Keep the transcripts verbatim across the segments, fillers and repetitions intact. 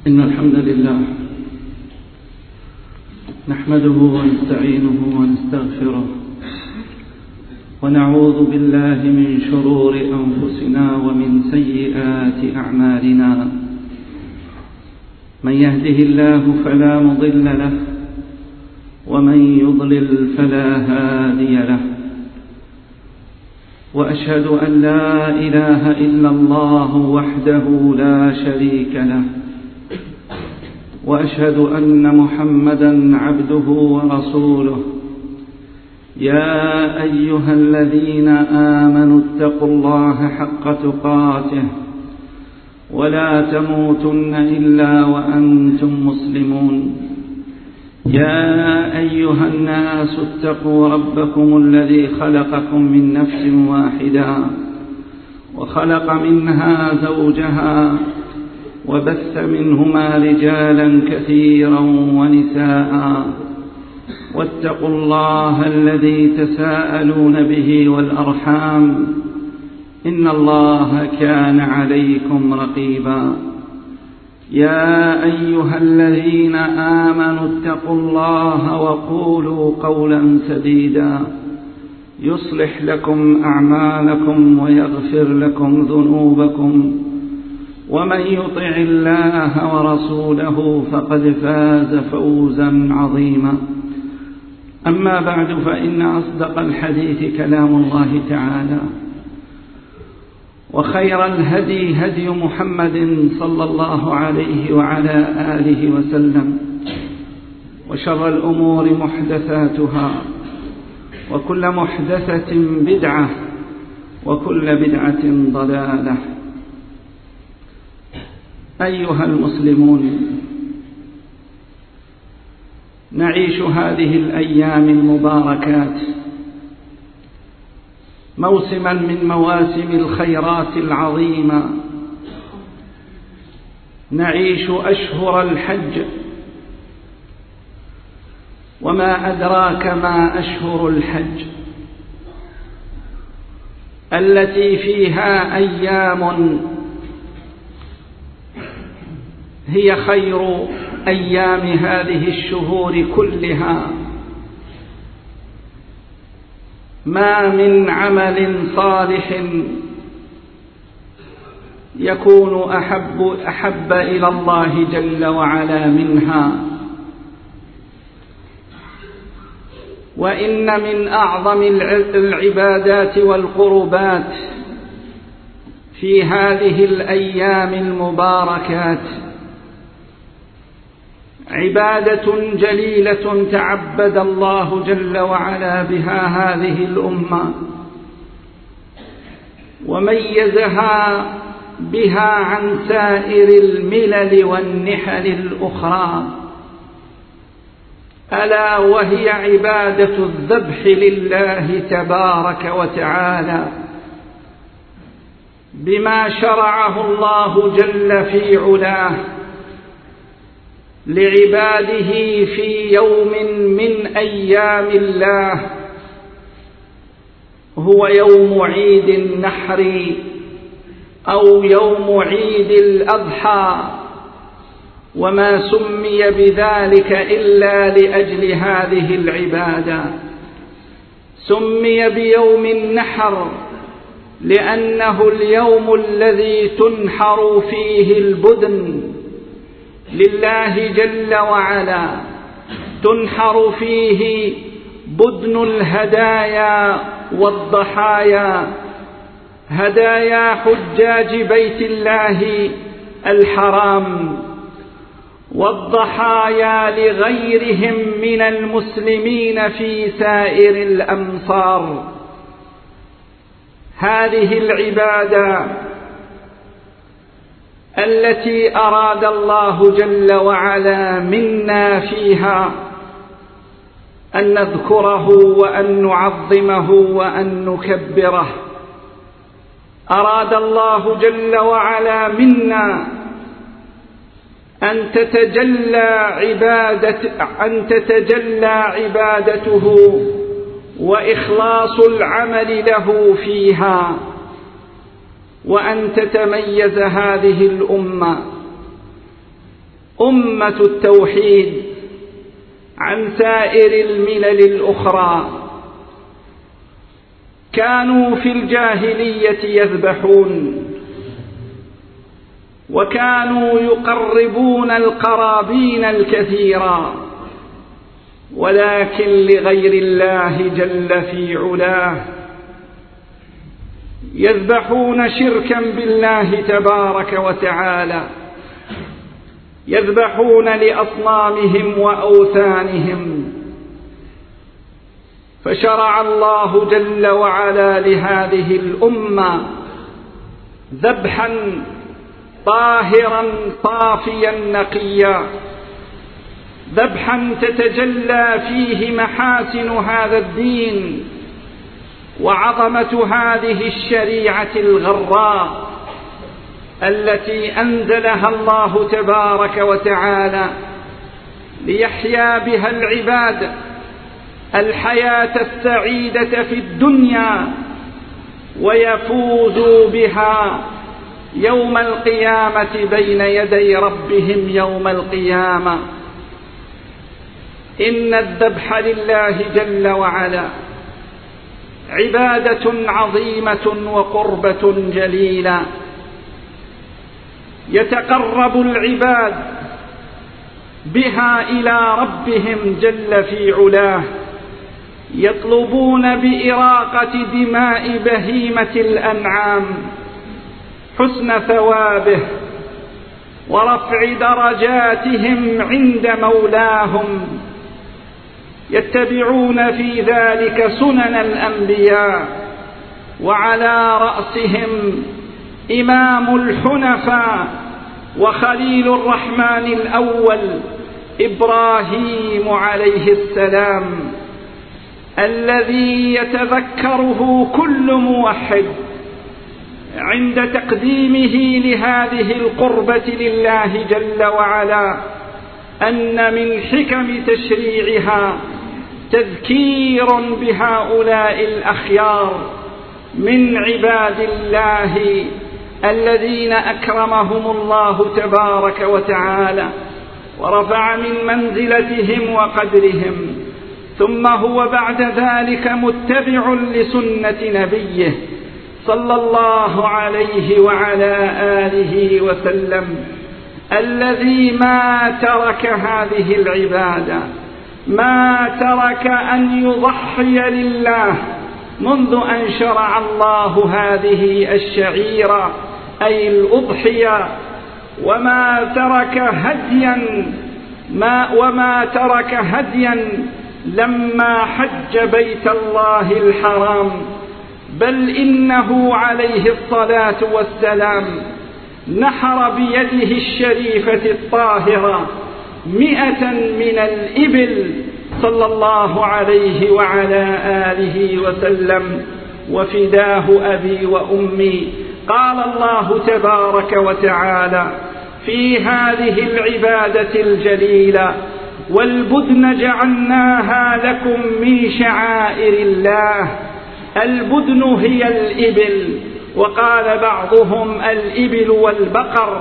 إن الحمد لله نحمده ونستعينه ونستغفره ونعوذ بالله من شرور أنفسنا ومن سيئات أعمالنا. من يهده الله فلا مضل له ومن يضلل فلا هادي له، وأشهد أن لا إله إلا الله وحده لا شريك له، وأشهد أن محمدًا عبده ورسوله. يا أيها الذين آمنوا اتقوا الله حق تقاته ولا تموتن إلا وأنتم مسلمون. يا أيها الناس اتقوا ربكم الذي خلقكم من نفس واحدة وخلق منها زوجها وبث منهما رجالا كثيرا ونساء، واتقوا الله الذي تساءلون به والأرحام، إن الله كان عليكم رقيبا. يا أيها الذين آمنوا اتقوا الله وقولوا قولا سديدا يصلح لكم أعمالكم ويغفر لكم ذنوبكم، ومن يطع الله ورسوله فقد فاز فوزا عظيما. أما بعد، فإن أصدق الحديث كلام الله تعالى، وخير الهدي هدي محمد صلى الله عليه وعلى آله وسلم، وشر الأمور محدثاتها، وكل محدثة بدعة، وكل بدعة ضلالة. أيها المسلمون، نعيش هذه الأيام المباركات موسما من مواسم الخيرات العظيمة، نعيش أشهر الحج، وما أدراك ما أشهر الحج التي فيها أيام هي خير أيام هذه الشهور كلها. ما من عمل صالح يكون أحب, أحب إلى الله جل وعلا منها. وإن من أعظم العبادات والقربات في هذه الأيام المباركات عبادة جليلة تعبد الله جل وعلا بها هذه الأمة، وميزها بها عن سائر الملل والنحل الأخرى، ألا وهي عبادة الذبح لله تبارك وتعالى بما شرعه الله جل في علاه لعباده في يوم من أيام الله، هو يوم عيد النحر أو يوم عيد الأضحى، وما سمي بذلك إلا لأجل هذه العبادة. سمي بيوم النحر لأنه اليوم الذي تنحر فيه البدن لله جل وعلا، تنحر فيه بدن الهدايا والضحايا، هدايا حجاج بيت الله الحرام، والضحايا لغيرهم من المسلمين في سائر الأمصار. هذه العبادة التي أراد الله جل وعلا منا فيها أن نذكره وأن نعظمه وأن نكبره. أراد الله جل وعلا منا أن تتجلى عبادة أن تتجلى عبادته وإخلاص العمل له فيها، وأن تتميز هذه الأمة أمة التوحيد عن سائر الملل الأخرى. كانوا في الجاهلية يذبحون، وكانوا يقربون القرابين الكثيرة، ولكن لغير الله جل في علاه، يذبحون شركا بالله تبارك وتعالى، يذبحون لأصنامهم وأوثانهم. فشرع الله جل وعلا لهذه الأمة ذبحا طاهرا صافيا نقيا، ذبحا تتجلى فيه محاسن هذا الدين وعظمة هذه الشريعة الغراء التي أنزلها الله تبارك وتعالى ليحيا بها العباد الحياة السعيدة في الدنيا ويفوزوا بها يوم القيامة بين يدي ربهم يوم القيامة. إن الذبح لله جل وعلا عبادة عظيمة وقربة جليلة، يتقرب العباد بها إلى ربهم جل في علاه، يطلبون بإراقة دماء بهيمة الأنعام حسن ثوابه ورفع درجاتهم عند مولاهم، يتبعون في ذلك سنن الأنبياء، وعلى رأسهم إمام الحنفاء وخليل الرحمن الأول إبراهيم عليه السلام، الذي يتذكره كل موحد عند تقديمه لهذه القربة لله جل وعلا أن من حكم تشريعها تذكير بهؤلاء الأخيار من عباد الله الذين أكرمهم الله تبارك وتعالى ورفع من منزلتهم وقدرهم، ثم هو بعد ذلك متبع لسنة نبيه صلى الله عليه وعلى آله وسلم، الذي ما ترك هذه العبادة، ما ترك أن يضحي لله منذ أن شرع الله هذه الشعيرة أي الأضحية، وما ترك هديا ما وما ترك هديا لما حج بيت الله الحرام، بل إنه عليه الصلاة والسلام نحر بيده الشريفة الطاهرة مئة من الإبل صلى الله عليه وعلى آله وسلم، وفداه أبي وأمي. قال الله تبارك وتعالى في هذه العبادة الجليلة: والبدن جعلناها لكم من شعائر الله. البدن هي الإبل، وقال بعضهم الإبل والبقر،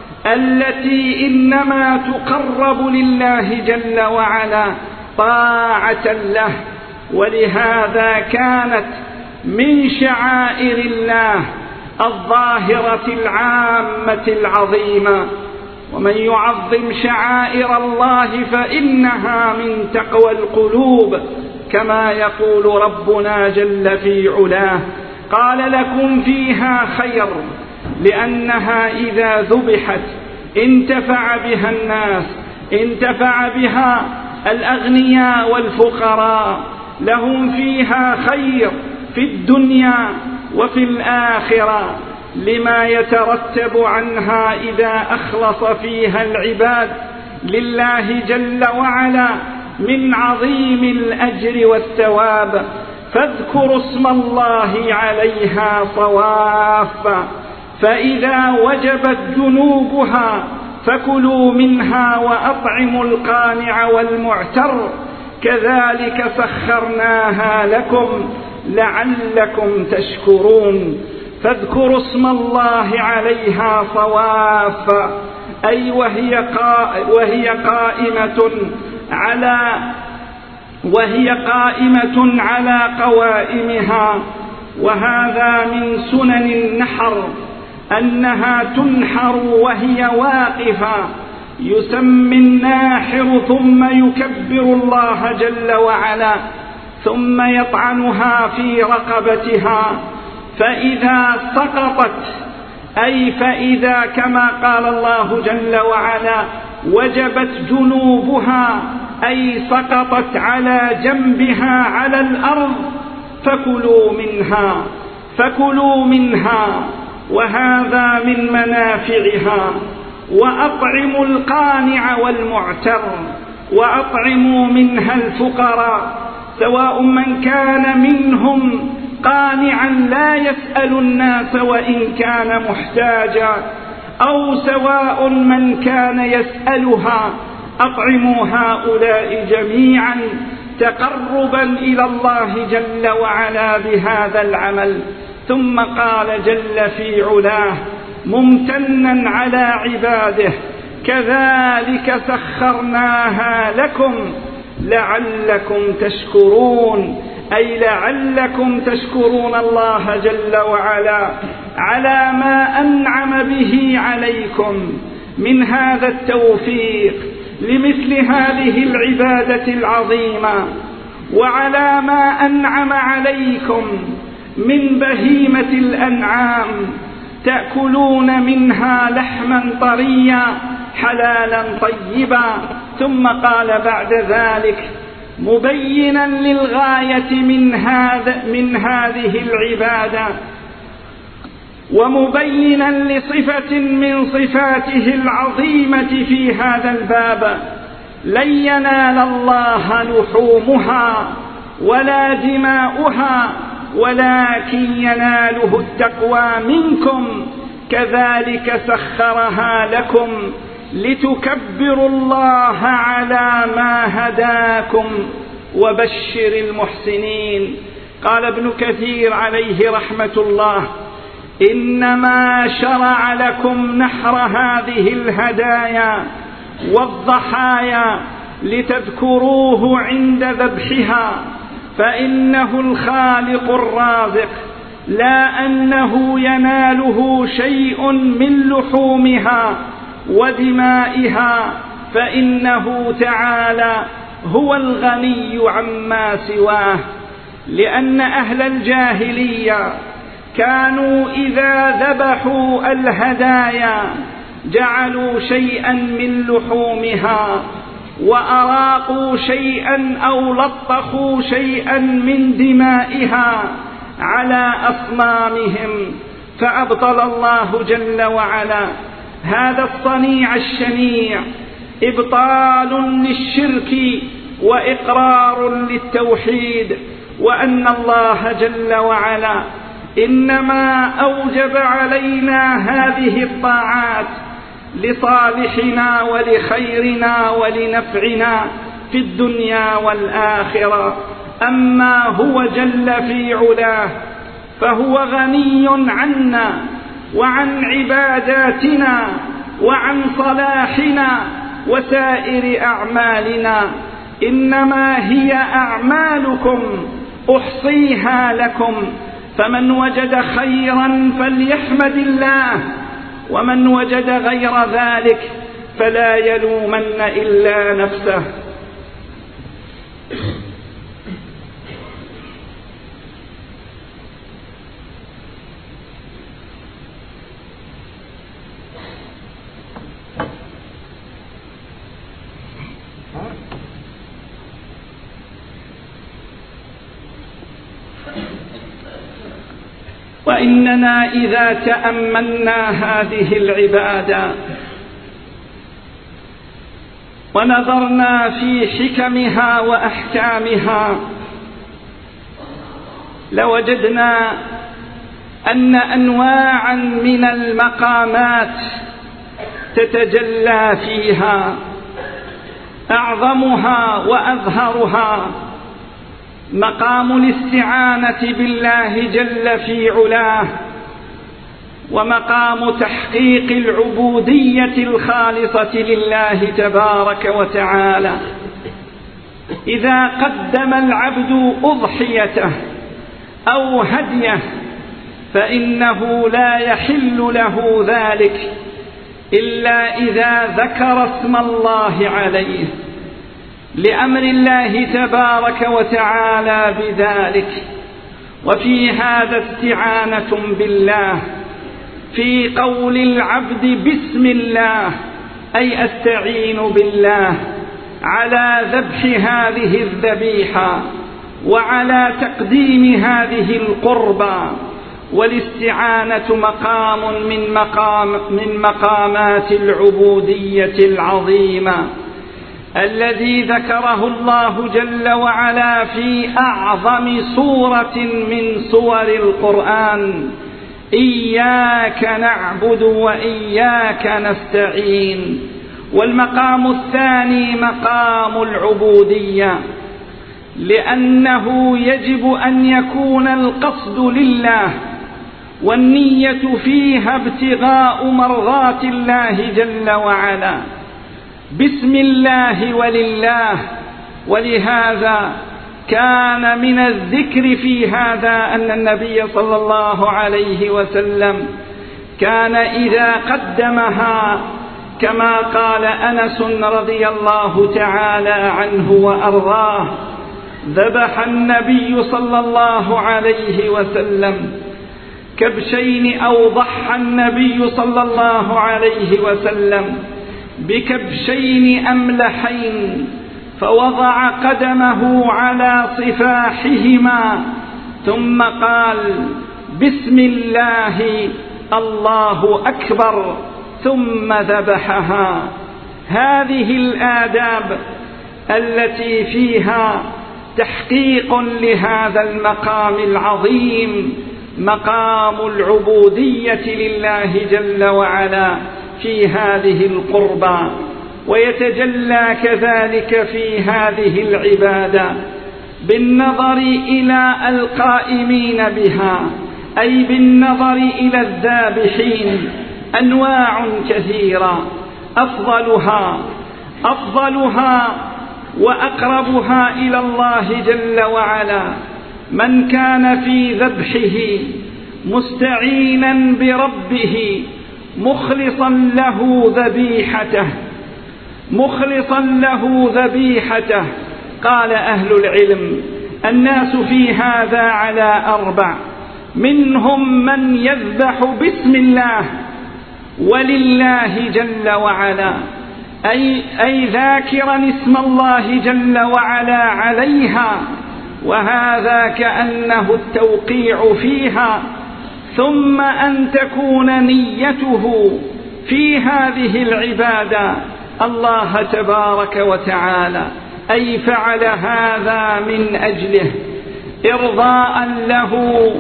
التي إنما تقرب لله جل وعلا طاعة له، ولهذا كانت من شعائر الله الظاهرة العامة العظيمة. ومن يعظم شعائر الله فإنها من تقوى القلوب، كما يقول ربنا جل في علاه: قال لكم فيها خير، لأنها إذا ذبحت انتفع بها الناس، انتفع بها الأغنياء والفقراء، لهم فيها خير في الدنيا وفي الآخرة، لما يترتب عنها إذا أخلص فيها العباد لله جل وعلا من عظيم الأجر والثواب. فاذكروا اسم الله عليها صواف، فإذا وجبت جنوبها فكلوا منها وأطعموا القانع والمعتر، كذلك سخرناها لكم لعلكم تشكرون. فاذكروا اسم الله عليها صواف، أي وهي, قا وهي قائمة على وهي قائمة على قوائمها. وهذا من سنن النحر أنها تنحر وهي واقفة، يسمي الناحر ثم يكبر الله جل وعلا، ثم يطعنها في رقبتها، فإذا سقطت، أي فإذا كما قال الله جل وعلا وجبت جنوبها، أي سقطت على جنبها على الأرض، فكلوا منها فكلوا منها وهذا من منافعها. وأطعموا القانع والمعتر، وأطعموا منها الفقراء، سواء من كان منهم قانعا لا يسأل الناس وإن كان محتاجا، أو سواء من كان يسألها. أطعموا هؤلاء جميعا تقربا إلى الله جل وعلا بهذا العمل. ثم قال جل في علاه ممتنا على عباده: كذلك سخرناها لكم لعلكم تشكرون، أي لعلكم تشكرون الله جل وعلا على ما أنعم به عليكم من هذا التوفيق لمثل هذه العبادة العظيمة، وعلى ما أنعم عليكم من بهيمة الأنعام تأكلون منها لحما طريا حلالا طيبا. ثم قال بعد ذلك مبينا للغاية من, هذا من هذه العبادة، ومبينا لصفة من صفاته العظيمة في هذا الباب: لن ينال الله لحومها ولا دماؤها ولكن يناله التقوى منكم، كذلك سخرها لكم لتكبروا الله على ما هداكم وبشر المحسنين. قال ابن كثير عليه رحمة الله: إنما شرع لكم نحر هذه الهدايا والضحايا لتذكروه عند ذبحها، فإنه الخالق الرازق، لا أنه يناله شيء من لحومها ودمائها، فإنه تعالى هو الغني عما سواه. لأن أهل الجاهلية كانوا إذا ذبحوا الهدايا جعلوا شيئا من لحومها وأراقوا شيئا أو لطخوا شيئا من دمائها على أصنامهم، فأبطل الله جل وعلا هذا الصنيع الشنيع إبطال للشرك وإقرار للتوحيد، وأن الله جل وعلا إنما أوجب علينا هذه الطاعات لصالحنا ولخيرنا ولنفعنا في الدنيا والآخرة. أما هو جل في علاه فهو غني عنا وعن عباداتنا وعن صلاحنا وسائر أعمالنا، إنما هي أعمالكم أحصيها لكم، فمن وجد خيرا فليحمد الله، ومن وجد غير ذلك فلا يلومن إلا نفسه. وإننا إذا تأملنا هذه العبادة ونظرنا في حكمها وأحكامها لوجدنا أن أنواعا من المقامات تتجلى فيها، أعظمها وأظهرها مقام الاستعانة بالله جل في علاه ومقام تحقيق العبودية الخالصة لله تبارك وتعالى. إذا قدم العبد أضحيته أو هديه فإنه لا يحل له ذلك إلا إذا ذكر اسم الله عليه، لأمر الله تبارك وتعالى بذلك. وفي هذا استعانة بالله في قول العبد بسم الله، أي أستعين بالله على ذبح هذه الذبيحة وعلى تقديم هذه القربى. والاستعانة مقام من مقام من مقامات العبودية العظيمة الذي ذكره الله جل وعلا في أعظم سورة من سور القرآن: إياك نعبد وإياك نستعين. والمقام الثاني مقام العبودية، لأنه يجب أن يكون القصد لله والنية فيها ابتغاء مرضات الله جل وعلا بسم الله ولله. ولهذا كان من الذكر في هذا أن النبي صلى الله عليه وسلم كان إذا قدمها كما قال أنس رضي الله تعالى عنه وأرضاه: ذبح النبي صلى الله عليه وسلم كبشين، أو ضحى النبي صلى الله عليه وسلم بكبشين أملحين، فوضع قدمه على صفاحهما ثم قال: بسم الله، الله أكبر، ثم ذبحها. هذه الآداب التي فيها تحقيق لهذا المقام العظيم، مقام العبودية لله جل وعلا في هذه القربى. ويتجلى كذلك في هذه العبادة بالنظر إلى القائمين بها، أي بالنظر إلى الذابحين، أنواع كثيرة، أفضلها أفضلها وأقربها إلى الله جل وعلا من كان في ذبحه مستعينا بربه مخلصا له ذبيحته مخلصا له ذبيحته. قال أهل العلم: الناس في هذا على أربع: منهم من يذبح بسم الله ولله جل وعلا، أي, أي ذاكرا اسم الله جل وعلا عليها، وهذا كأنه التوقيع فيها، ثم أن تكون نيته في هذه العبادة الله تبارك وتعالى، أي فعل هذا من أجله إرضاء له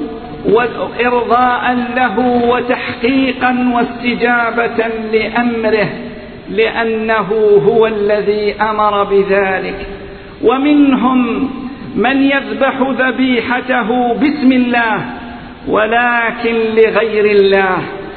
وإرضاء له وتحقيقا واستجابة لأمره، لأنه هو الذي أمر بذلك. ومنهم من يذبح ذبيحته بسم الله ولكن لغير الله،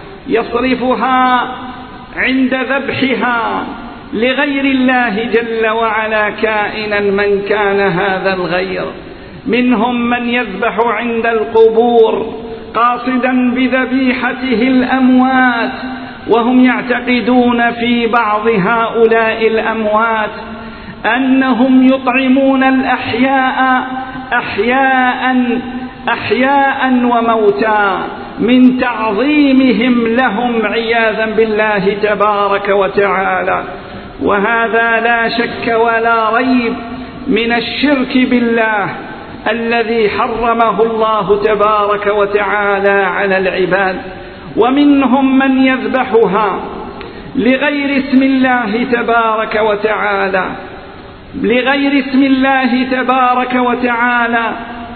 يصرفها عند ذبحها لغير الله جل وعلا كائنا من كان هذا الغير. منهم من يذبح عند القبور قاصدا بذبيحته الأموات، وهم يعتقدون في بعض هؤلاء الأموات أنهم يطعمون الأحياء أحياء أحياء وموتى من تعظيمهم لهم عياذا بالله تبارك وتعالى. وهذا لا شك ولا ريب من الشرك بالله الذي حرمه الله تبارك وتعالى على العباد. ومنهم من يذبحها لغير اسم الله تبارك وتعالى لغير اسم الله تبارك وتعالى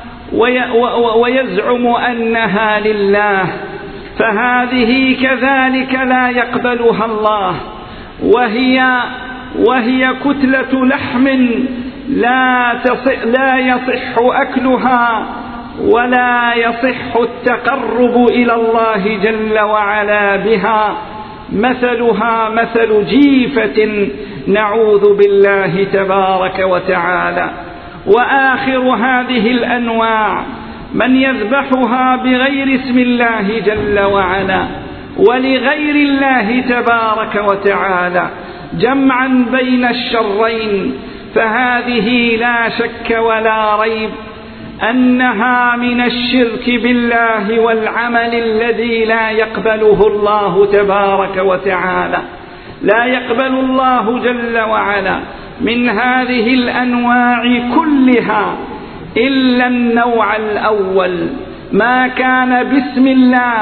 ويزعم أنها لله، فهذه كذلك لا يقبلها الله، وهي وهي كتلة لحم لا تصح لا يصح أكلها ولا يصح التقرب إلى الله جل وعلا بها، مثلها مثل جيفة نعوذ بالله تبارك وتعالى. وآخر هذه الأنواع من يذبحها بغير اسم الله جل وعلا ولغير الله تبارك وتعالى جمعا بين الشرين، فهذه لا شك ولا ريب أنها من الشرك بالله والعمل الذي لا يقبله الله تبارك وتعالى. لا يقبل الله جل وعلا من هذه الأنواع كلها إلا النوع الأول، ما كان باسم الله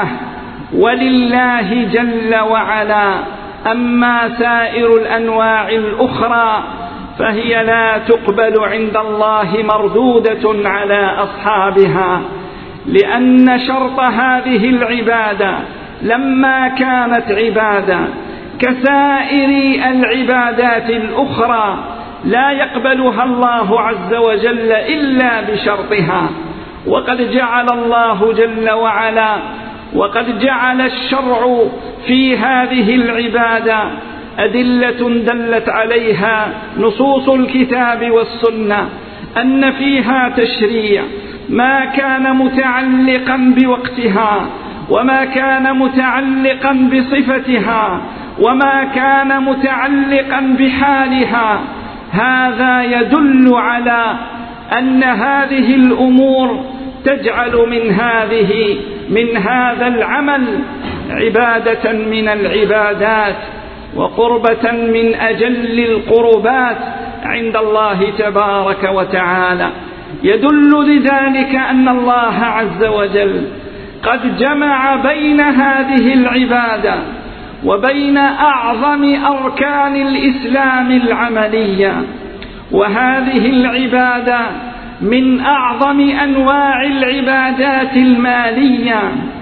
ولله جل وعلا. أما سائر الأنواع الأخرى فهي لا تقبل عند الله، مردودة على أصحابها، لأن شرط هذه العبادة لما كانت عبادة كسائر العبادات الأخرى لا يقبلها الله عز وجل إلا بشرطها. وقد جعل الله جل وعلا وقد جعل الشرع في هذه العبادة أدلة دلت عليها نصوص الكتاب والسنة أن فيها تشريع ما كان متعلقا بوقتها، وما كان متعلقا بصفتها، وما كان متعلقا بحالها. هذا يدل على أن هذه الأمور تجعل من هذه من هذا العمل عبادة من العبادات وقربة من أجل القربات عند الله تبارك وتعالى. يدل لذلك أن الله عز وجل قد جمع بين هذه العبادة وبين أعظم أركان الإسلام العملية، وهذه العبادة من أعظم أنواع العبادات المالية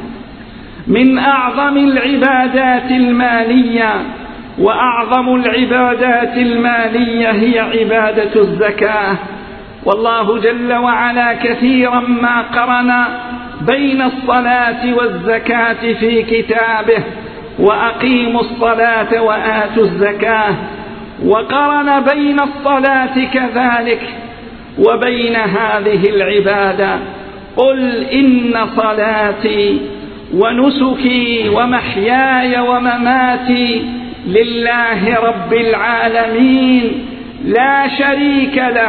من أعظم العبادات المالية وأعظم العبادات المالية هي عبادة الزكاة. والله جل وعلا كثيرا ما قرن بين الصلاة والزكاة في كتابه، وأقيموا الصلاة وآتوا الزكاة، وقرن بين الصلاة كذلك وبين هذه العبادة. قل إن صلاتي ونسكي ومحياي ومماتي لله رب العالمين لا شريك له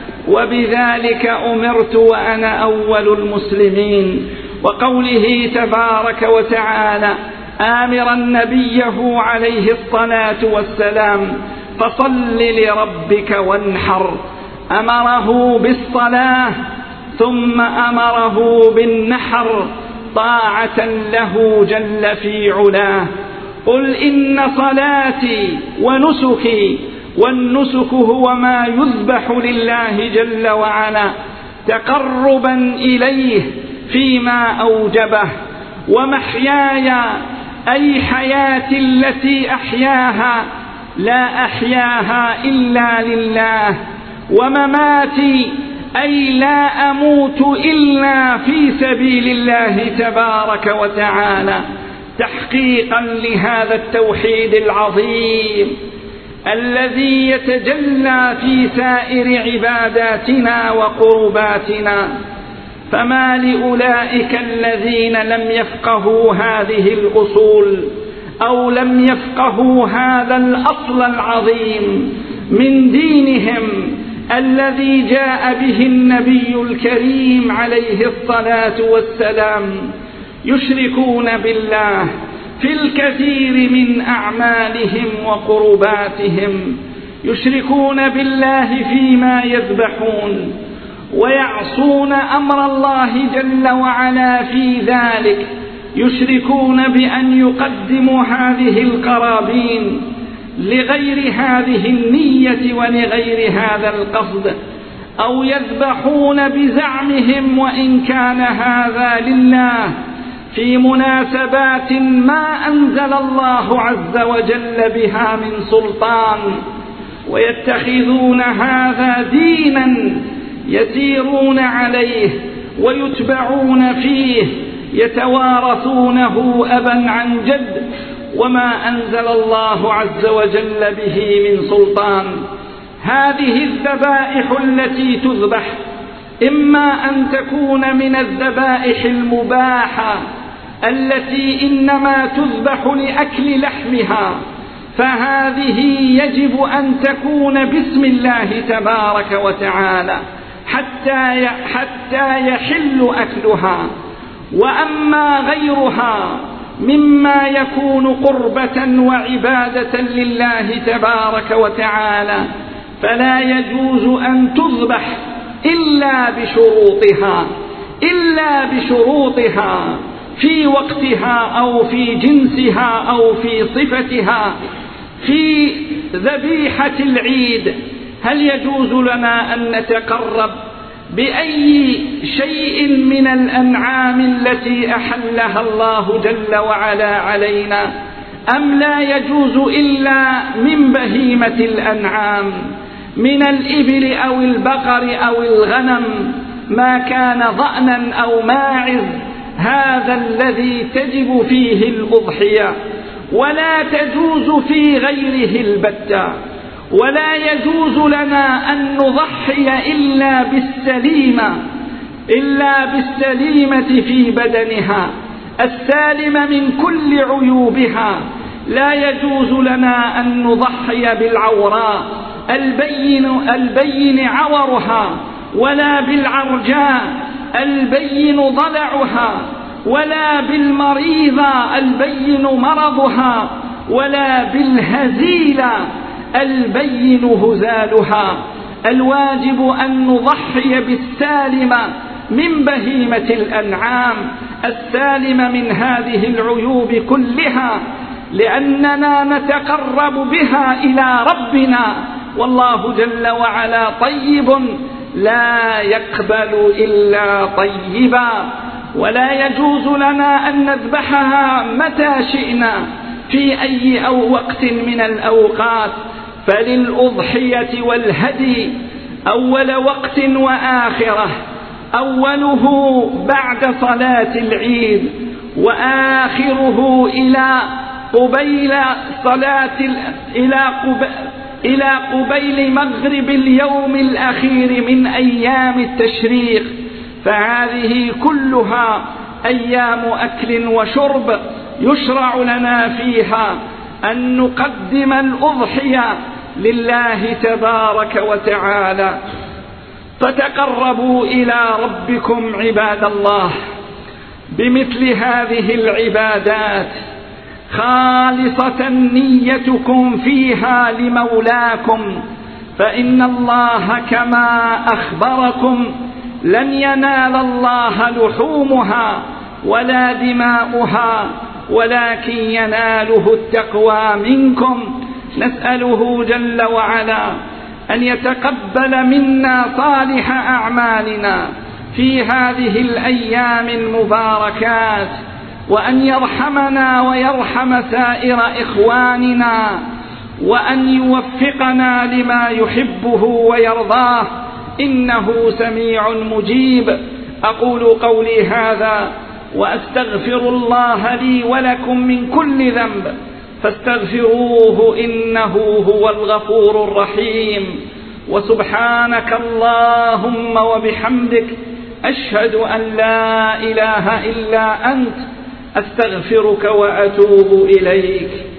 وبذلك أمرت وأنا أول المسلمين. وقوله تبارك وتعالى آمرا نبيه عليه الصلاة والسلام فصل لربك وانحر، أمره بالصلاة ثم أمره بالنحر طاعة له جل في علاه. قل إن صلاتي ونسكي، والنسك هو ما يذبح لله جل وعلا تقربا إليه فيما أوجبه، ومحياي أي حياتي التي أحياها لا أحياها إلا لله، ومماتي أي لا أموت إلا في سبيل الله تبارك وتعالى، تحقيقا لهذا التوحيد العظيم الذي يتجلى في سائر عباداتنا وقرباتنا. فما لأولئك الذين لم يفقهوا هذه الأصول أو لم يفقهوا هذا الأصل العظيم من دينهم الذي جاء به النبي الكريم عليه الصلاة والسلام، يشركون بالله في الكثير من أعمالهم وقرباتهم، يشركون بالله فيما يذبحون، ويعصون أمر الله جل وعلا في ذلك، يشركون بأن يقدموا هذه القرابين لغير هذه النية ولغير هذا القصد، أو يذبحون بزعمهم وإن كان هذا لله في مناسبات ما أنزل الله عز وجل بها من سلطان، ويتخذون هذا دينا يسيرون عليه ويتبعون فيه يتوارثونه أبا عن جد، وما أنزل الله عز وجل به من سلطان. هذه الذبائح التي تذبح إما أن تكون من الذبائح المباحة التي إنما تذبح لأكل لحمها، فهذه يجب أن تكون باسم الله تبارك وتعالى حتى حتى يحل أكلها. وأما غيرها مما يكون قربة وعبادة لله تبارك وتعالى فلا يجوز أن تذبح إلا بشروطها إلا بشروطها في وقتها أو في جنسها أو في صفتها. في ذبيحة العيد هل يجوز لنا أن نتقرب بأي شيء من الأنعام التي أحلها الله جل وعلا علينا، أم لا يجوز إلا من بهيمة الأنعام من الإبل أو البقر أو الغنم ما كان ضأنا أو ماعز؟ هذا الذي تجب فيه الأضحية، ولا تجوز في غيره البتة. ولا يجوز لنا أن نضحي إلا بالسليمة إلا بالسليمة في بدنها السالمة من كل عيوبها. لا يجوز لنا أن نضحي بالعوراء البين, البين عورها، ولا بالعرجاء البين ضلعها، ولا بالمريضة البين مرضها، ولا بالهزيلة البين هزالها. الواجب أن نضحي بالسالمة من بهيمة الأنعام السالمة من هذه العيوب كلها، لأننا نتقرب بها إلى ربنا، والله جل وعلا طيب لا يقبل إلا طيبا. ولا يجوز لنا أن نذبحها متى شئنا في أي أو وقت من الأوقات، فللأضحية والهدي أول وقت وآخرة، أوله بعد صلاة العيد وآخره إلى قبيل صلاة إلى قبيل إلى قبيل مغرب اليوم الأخير من أيام التشريق. فهذه كلها أيام أكل وشرب يشرع لنا فيها أن نقدم الأضحية لله تبارك وتعالى. فتقربوا إلى ربكم عباد الله بمثل هذه العبادات خالصة نيتكم فيها لمولاكم، فإن الله كما أخبركم لن ينال الله لحومها ولا دماؤها ولكن يناله التقوى منكم. نسأله جل وعلا أن يتقبل منا صالح أعمالنا في هذه الأيام المباركات، وأن يرحمنا ويرحم سائر إخواننا، وأن يوفقنا لما يحبه ويرضاه، إنه سميع مجيب. أقول قولي هذا وأستغفر الله لي ولكم من كل ذنب فاستغفروه إنه هو الغفور الرحيم. وسبحانك اللهم وبحمدك أشهد أن لا إله إلا أنت أستغفرك وأتوب إليك.